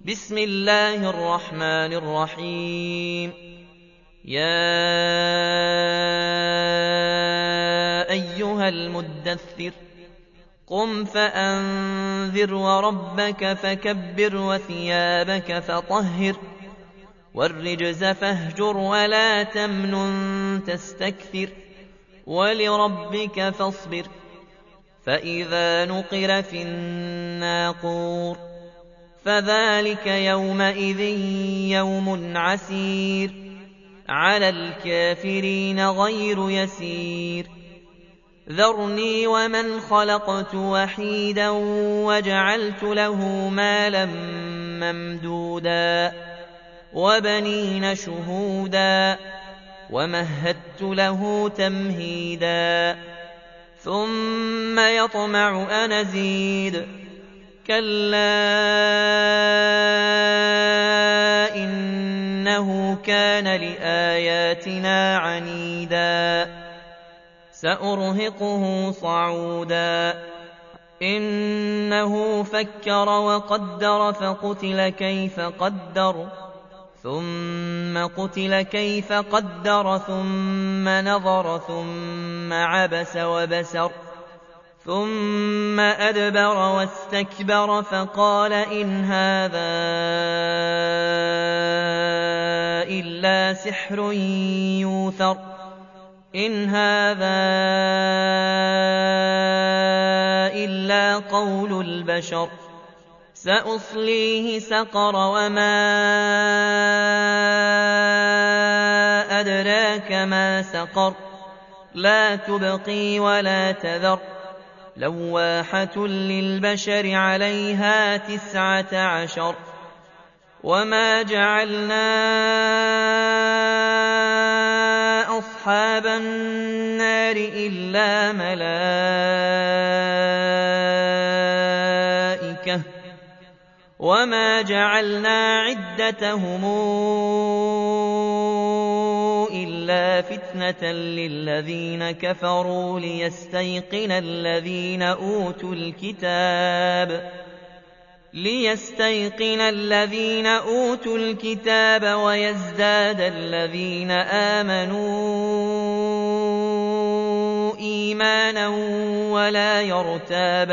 بسم الله الرحمن الرحيم. يا أيها المدثر قم فأنذر وربك فكبر وثيابك فطهر والرجز فاهجر ولا تمنن تستكثر ولربك فاصبر فإذا نقر في الناقور فذلك يومئذ يوم عسير على الكافرين غير يسير ذرني ومن خلقت وحيدا وجعلت له مالا ممدودا وبنين شهودا ومهدت له تمهيدا ثم يطمع أن أزيد كلا إنه كان لآياتنا عنيدا سأرهقه صعودا إنه فكر وقدر فقتل كيف قدر ثم قتل كيف قدر ثم نظر ثم عبس وبسر ثم أدبر واستكبر فقال إن هذا إلا سحر يوثر إن هذا إلا قول البشر سأصليه سقر وما أدراك ما سقر لا تبقي ولا تذر لواحة للبشر عليها 19 وما جعلنا أصحاب النار إلا ملائكة وما جعلنا عدتهم إلا فتنة للذين كفروا ليستيقن الذين أوتوا الكتاب ويزداد الذين آمنوا إيمانا ولا يرتاب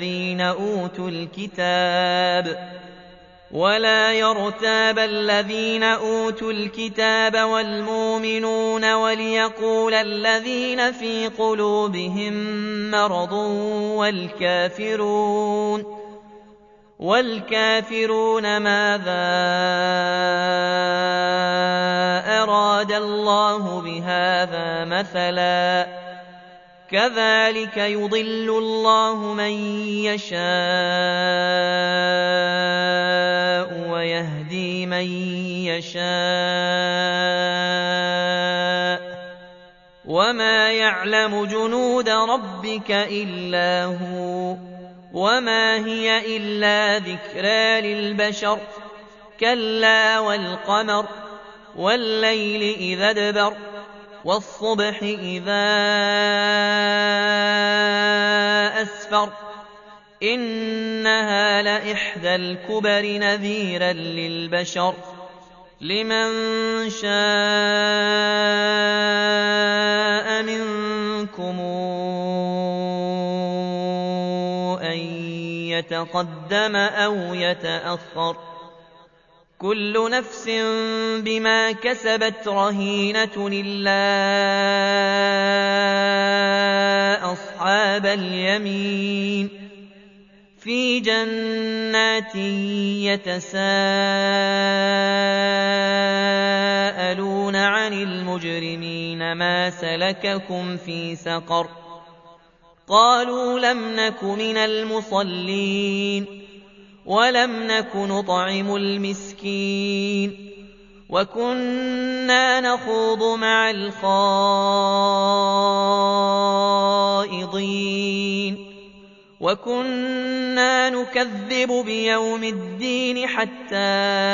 الذين أوتوا الكتاب والمؤمنون وليقول الذين في قلوبهم مرض والكافرون ماذا أراد الله بهذا مثلا كذلك يضل الله من يشاء ويهدي من يشاء وما يعلم جنود ربك إلا هو وما هي إلا ذكرى للبشر كلا والقمر والليل إذا ادبر والصبح إذا أسفر إنها لإحدى الكبر نذيرا للبشر لمن شاء منكم أن يتقدم أو يتأخر كل نفس بما كسبت رهينة إلا أصحاب اليمين في جنات يتساءلون عن المجرمين ما سلككم في سقر قالوا لم نك من المصلين ولم نك نطعم المسكين وكنا نخوض مع الخائضين وكنا نكذب بيوم الدين حتى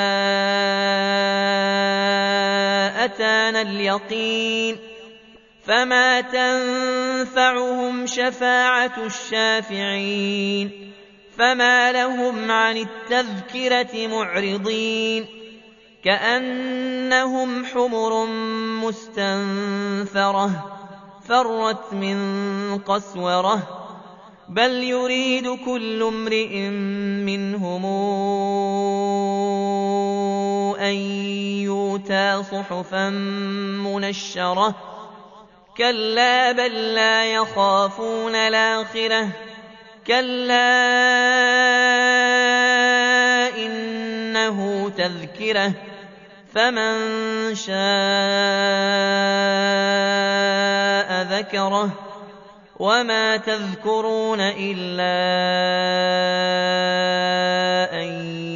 أتانا اليقين فما تنفعهم شفاعة الشافعين فما لهم عن التذكرة معرضين كأنهم حمر مستنفرة فرت من قسورة بل يريد كل امرئ منهم أن يؤتى صحفا منشرة كلا بل لا يخافون الآخرة كلا إنه تذكرة فمن شاء ذكره وما تذكرون إلا أن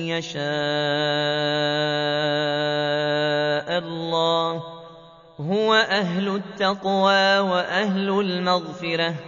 يشاء الله هو أهل التقوى وأهل المغفرة